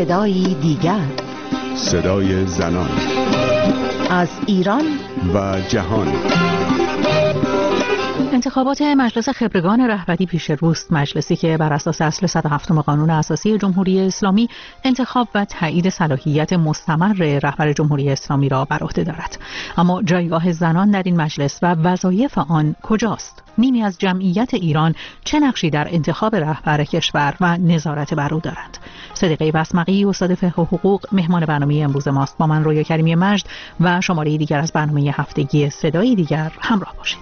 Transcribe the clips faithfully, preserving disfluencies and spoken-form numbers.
صدایی دیگر، صدای زنان از ایران و جهان. انتخابات مجلس خبرگان رهبری پیش روست، مجلسی که بر اساس اصل صد و هفت قانون اساسی جمهوری اسلامی انتخاب و تایید صلاحیت مستمر رهبر جمهوری اسلامی را بر عهده دارد. اما جایگاه زنان در این مجلس و وظایف آن کجاست؟ نیمی از جمعیت ایران چه نقشی در انتخاب رهبر کشور و نظارت بر او دارند؟ صدیقه وسمقی، استاد فقه و حقوق، مهمان برنامه امروز ماست. با من رویا کریمی مجد و شماره دیگر از برنامه هفتگی صدای دیگر همراه باشید.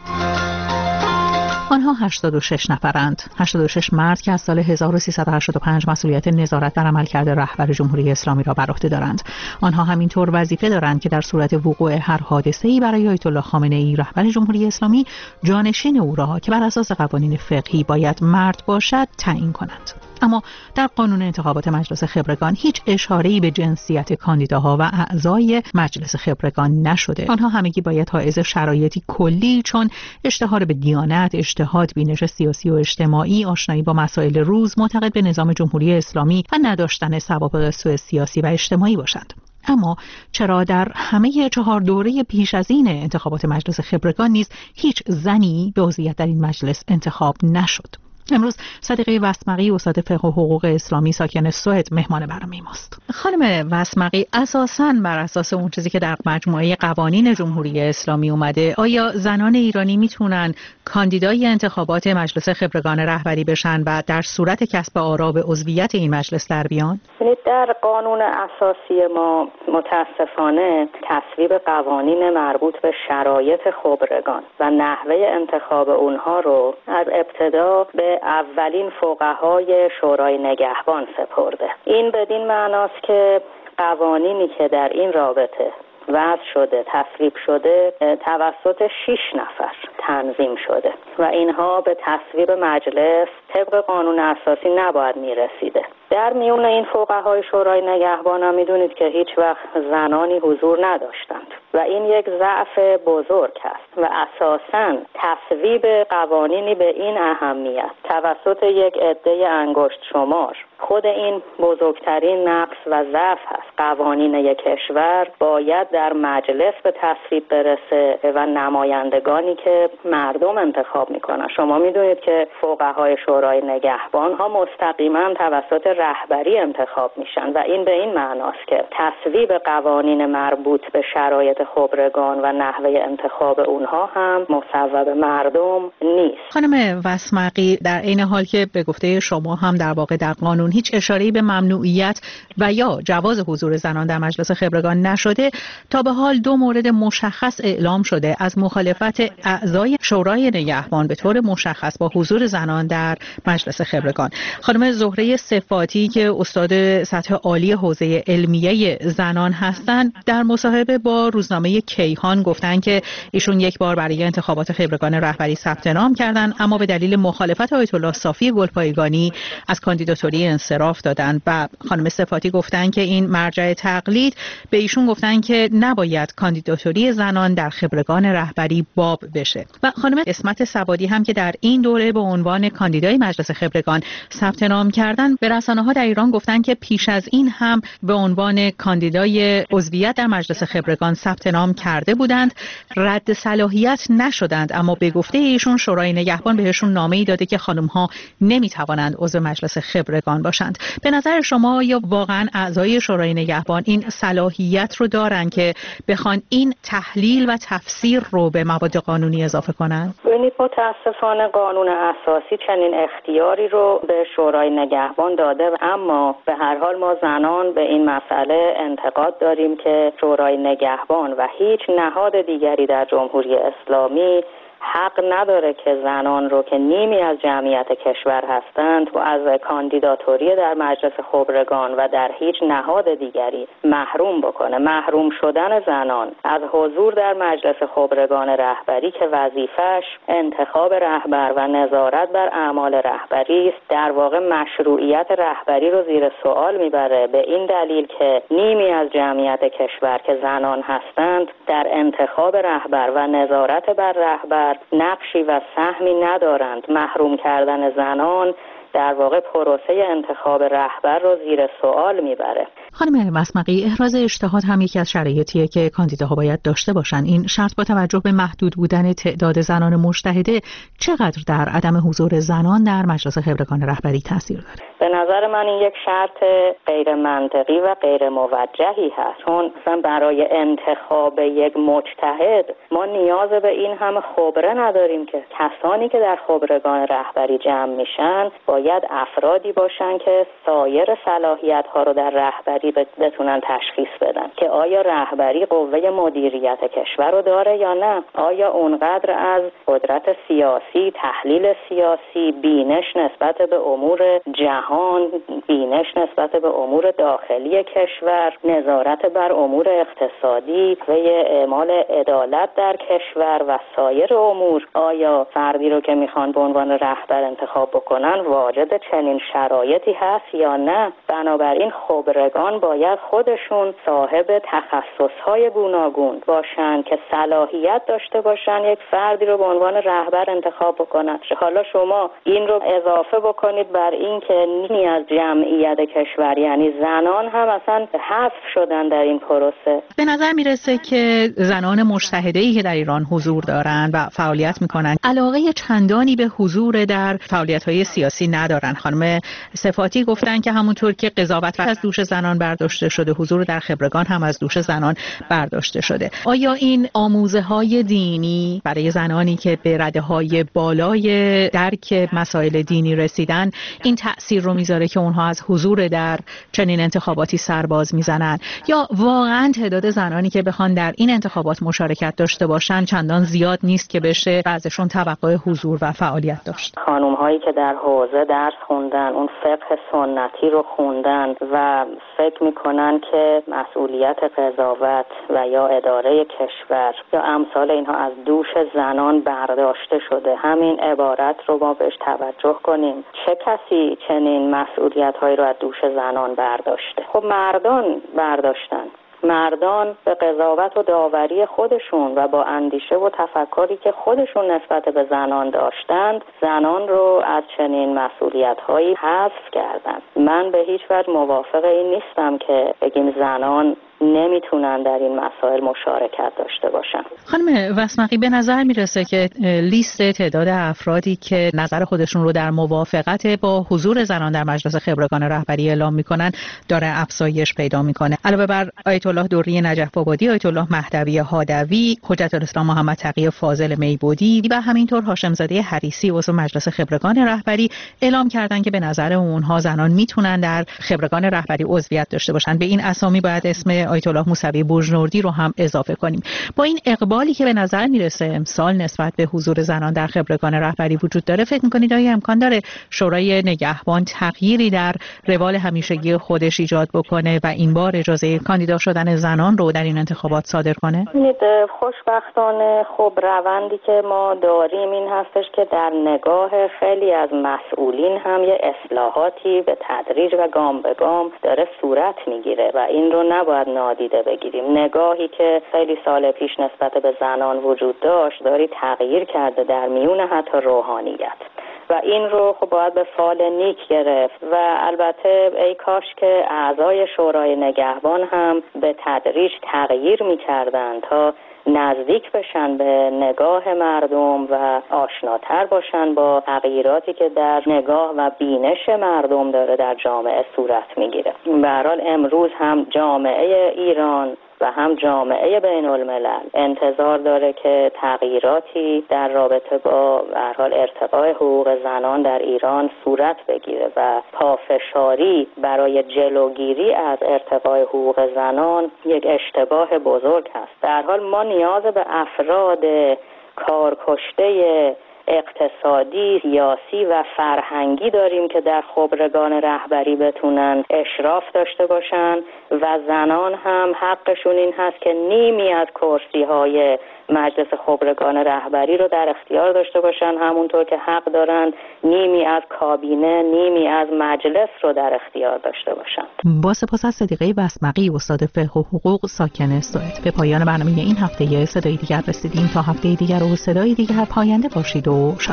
آنها هشتاد و شش نفرند، هشتاد و شش مرد که از سال هزار و سیصد و هشتاد و پنج مسئولیت نظارت بر عملکرد رهبر جمهوری اسلامی را بر عهده دارند. آنها همینطور وظیفه دارند که در صورت وقوع هر حادثه‌ای برای آیت الله خامنه‌ای رهبر جمهوری اسلامی، جانشین او را که بر اساس قوانین فقهی باید مرد باشد تعیین کنند. اما در قانون انتخابات مجلس خبرگان هیچ اشاره‌ای به جنسیت کاندیداها و اعضای مجلس خبرگان نشده. آنها همگی باید حائز شرایطی کلی چون اشتهار به دیانت، اجتهاد، بینش سیاسی و اجتماعی، آشنایی با مسائل روز، معتقد به نظام جمهوری اسلامی و نداشتن سوابق سوء سیاسی و اجتماعی باشند. اما چرا در همه چهار دوره پیش از این انتخابات مجلس خبرگان نیز هیچ زنی به عضویت در این مجلس انتخاب نشد؟ امروز صدیقه وسمقی، استاد فقه و حقوق اسلامی، ساکن سوئد، مهمان برنامه ماست. خانم وسمقی، اساساً بر اساس اون چیزی که در مجموعه قوانین جمهوری اسلامی اومده، آیا زنان ایرانی میتونن کاندیدای انتخابات مجلس خبرگان رهبری بشن و در صورت کسب آرا به عضویت این مجلس در بیان؟ در قانون اساسی ما متاسفانه تصویب قوانین مربوط به شرایط خبرگان و نحوه انتخاب اونها رو از ابتدا به اولین فقهای شورای نگهبان سپرده. این بدین معناست که قوانینی که در این رابطه وضع شده، تصویب شده، توسط شش نفر تنظیم شده و اینها به تصویب مجلس طبق قانون اساسی نباید میرسیده. در میون این فقهای شورای نگهبان هم میدونید که هیچ وقت زنانی حضور نداشتند و این یک ضعف بزرگ است و اساساً تصویب قوانینی به این اهمیت توسط یک عده انگشت شمار خود این بزرگترین نقص و ضعف است. قوانین یک کشور باید در مجلس به تصویب برسه و نمایندگانی که مردم انتخاب میکنن. شما میدونید که فقهای شورای نگهبان ها مستقیما توسط رهبری انتخاب میشن و این به این معناست که تصویب قوانین مربوط به شرایط خبرگان و نحوه انتخاب اونها هم مصوب مردم نیست. خانم وسمقی، در این حال که به گفته شما هم در واقع در قانون هیچ اشاره‌ای به ممنوعیت و یا جواز حضور زنان در مجلس خبرگان نشده، تا به حال دو مورد مشخص اعلام شده از مخالفت اعضای شورای نگهبان به طور مشخص با حضور زنان در مجلس خبرگان. خانم زهره صفاتی که استاد سطح عالی حوزه علمیه زنان هستند، در مصاحبه با روزنامه کیهان گفتن که ایشون یک بار برای انتخابات خبرگان رهبری ثبت نام کردند، اما به دلیل مخالفت آیت الله صافی گلپایگانی از کاندیداتوری انصراف دادند و خانم صفاتی گفتن که این مرجع تقلید به ایشون گفتن که نباید کاندیداتوری زنان در خبرگان رهبری باب بشه. و خانم اسمت سوادی هم که در این دوره به عنوان کاندیدای مجلس خبرگان ثبت نام کردن، به رسانه‌ها در ایران گفتن که پیش از این هم به عنوان کاندیدای عضویت در مجلس خبرگان ثبت نام کرده بودند، رد صلاحیت نشدند، اما به گفته ایشون شورای نگهبان بهشون نامه‌ای داده که خانم‌ها نمی‌توانند عضو مجلس خبرگان باشند. به نظر شما یا واقعا اعضای شورای نگهبان این صلاحیت رو دارن که بخوان این تحلیل و تفسیر رو به مواد قانونی اضافه کنن؟ ببینید، متاسفانه قانون اساسی چنین اختیاری رو به شورای نگهبان داده، اما به هر حال ما زنان به این مسئله انتقاد داریم که شورای نگهبان و هیچ نهاد دیگری در جمهوری اسلامی حق نداره که زنان رو که نیمی از جمعیت کشور هستند و از کاندیداتوری در مجلس خبرگان و در هیچ نهاد دیگری محروم بکنه. محروم شدن زنان از حضور در مجلس خبرگان رهبری که وظیفش انتخاب رهبر و نظارت بر اعمال رهبری است، در واقع مشروعیت رهبری رو زیر سوال میبره، به این دلیل که نیمی از جمعیت کشور که زنان هستند در انتخاب رهبر و نظارت بر رهبر نقشی و سهمی ندارند. محروم کردن زنان در واقع پروسه انتخاب رهبر رو زیر سوال میبره. خانم مسمقی، احراز اجتهاد هم یکی از شرایطیه که کاندیداها باید داشته باشن. این شرط با توجه به محدود بودن تعداد زنان مجتهده چقدر در عدم حضور زنان در مجلس خبرگان رهبری تاثیر داره؟ به نظر من این یک شرط غیر منطقی و غیر موجهی هست، چون مثلا برای انتخاب یک مجتهد ما نیاز به این همه خبره نداریم که کسانی که در خبرگان رهبری جمع میشن باید افرادی باشن که سایر صلاحیت ها رو در رهبری بتونن تشخیص بدن که آیا رهبری قوه مدیریت کشور رو داره یا نه، آیا اونقدر از قدرت سیاسی، تحلیل سیاسی، بینش نسبت به امور جهان، بینش نسبت به امور داخلی کشور، نظارت بر امور اقتصادی و اعمال عدالت در کشور و سایر امور، آیا فردی رو که میخوان به عنوان رهبر انتخاب بکنن واجد چنین شرایطی هست یا نه. بنابراین خبرگان باید خودشون صاحب تخصصهای گوناگون باشن که صلاحیت داشته باشن یک فردی رو به عنوان رهبر انتخاب بکنن. حالا شما این رو اضافه بکنید بر این که نیمی از جمعیت کشور یعنی زنان هم اصلا حذف شدن در این پروسه. به نظر میرسه که زنان مجتهده‌ای که در ایران حضور دارن و فعالیت میکنن علاقه چندانی به حضور در فعالیت‌های سیاسی ندارن. خانم صفاتی گفتن که همونطور که قضاوت از دوش زنان برداشته شده، حضور در خبرگان هم از دوش زنان برداشته شده. آیا این آموزه‌های دینی برای زنانی که به رده‌های بالای درک مسائل دینی رسیدن این تأثیر رو میذاره که اونها از حضور در چنین انتخاباتی سرباز میزنن، یا واقعا تعداد زنانی که بخوان در این انتخابات مشارکت داشته باشن چندان زیاد نیست که بشه ازشون توقع حضور و فعالیت داشت؟ خانم هایی که در حوزه درس خوندن، اون فقه سنتی رو خوندن و فکر میکنن که مسئولیت قضاوت و یا اداره کشور یا امثال اینها از دوش زنان برداشته شده، همین عبارت رو ما بهش توجه کنیم. چه کسی چنین مسئولیت هایی رو از دوش زنان برداشته؟ خب مردان برداشتن. مردان به قضاوت و داوری خودشون و با اندیشه و تفکری که خودشون نسبت به زنان داشتند، زنان رو از چنین مسئولیت‌هایی حذف کردن. من به هیچ وجه موافق این نیستم که بگیم زنان نمیتونن در این مسائل مشارکت داشته باشن. خانم وسمقی، به نظر میرسه که لیست تعداد افرادی که نظر خودشون رو در موافقت با حضور زنان در مجلس خبرگان رهبری اعلام میکنن داره افزایش پیدا میکنه. علاوه بر آیت الله دوری نجف آبادی، آیت الله مهدوی هادوی، حجت الاسلام محمد تقی فاضل میبودی و همینطور هاشم زاده حریصی عضو مجلس خبرگان رهبری اعلام کردن که به نظر اونها زنان میتونن در خبرگان رهبری عضویت داشته باشن. به این اسامی باید اسم آیت الله موسوی بوجنوردی رو هم اضافه کنیم. با این اقبالی که به نظر میرسه امسال نسبت به حضور زنان در خبرگان رهبری وجود داره، فکر میکنید آیا امکان داره شورای نگهبان تغییری در روال همیشگی خودش ایجاد بکنه و این بار اجازه کاندیدا شدن زنان رو در این انتخابات صادر کنه؟ ببینید، خوشبختانه خب روندی که ما داریم این هستش که در نگاه خیلی از مسئولین هم یه اصلاحاتی به تدریج و گام به گام داره صورت میگیره و این رو نباید نادیده بگیریم. نگاهی که خیلی سال پیش نسبت به زنان وجود داشت داری تغییر کرده در میون حتی روحانیت و این رو خب باید به فال نیک گرفت و البته ای کاش که اعضای شورای نگهبان هم به تدریج تغییر می‌کردن تا نزدیک بشن به نگاه مردم و آشناتر باشن با تغییراتی که در نگاه و بینش مردم داره در جامعه صورت میگیره. به هر حال امروز هم جامعه ایران و هم جامعه بین الملل انتظار داره که تغییراتی در رابطه با به هر حال ارتقای حقوق زنان در ایران صورت بگیره و پافشاری برای جلوگیری از ارتقای حقوق زنان یک اشتباه بزرگ هست. در حال ما نیاز به افراد کارکشته اقتصادی، سیاسی و فرهنگی داریم که در خبرگان رهبری بتونن اشراف داشته باشن و زنان هم حقشون این هست که نیمی از کرسی‌های مجلس خبرگان رهبری رو در اختیار داشته باشن، همونطور که حق دارن نیمی از کابینه، نیمی از مجلس رو در اختیار داشته باشن. با سپاس از صدیقه وسمقی، استاد فقه و حقوق ساکن سوئد. به پایان برنامه این هفته صدای دیگر رسیدیم. تا هفته دیگر و صدای دیگر پاینده باشید و